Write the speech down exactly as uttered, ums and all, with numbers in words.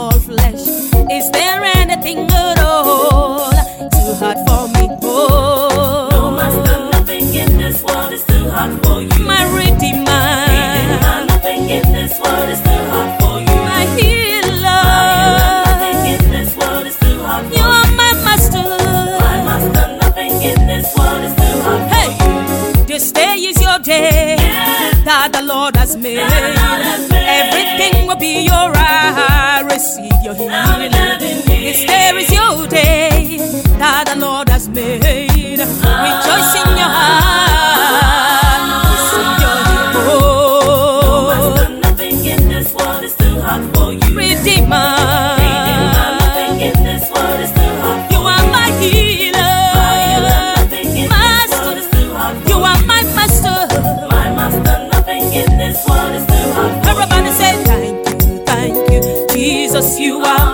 all flesh. Is there anything at all too hard for me? Oh, No, Master, nothing in this world is too hard for you. my Redeemer, Redeemer, nothing in this world is too hard for you. my Healer, Nothing in this world is too hard for you you. are my Master. My Master, nothing in this world is too hard for Hey, you. this day is your day that the Lord has made. That the Lord has made. Everything will be alright. Receive your healing. This day is your day that the Lord has made. Rejoice in your heart. Receive your healing. Master, nothing in this world is too hard for you. Redeemer, Redeemer, nothing in this world is too hard for you are my healer. Nothing in this world is too hard for You are my Master. My Master, nothing in this world is too hard for Everybody say thank you, thank you, Jesus, you are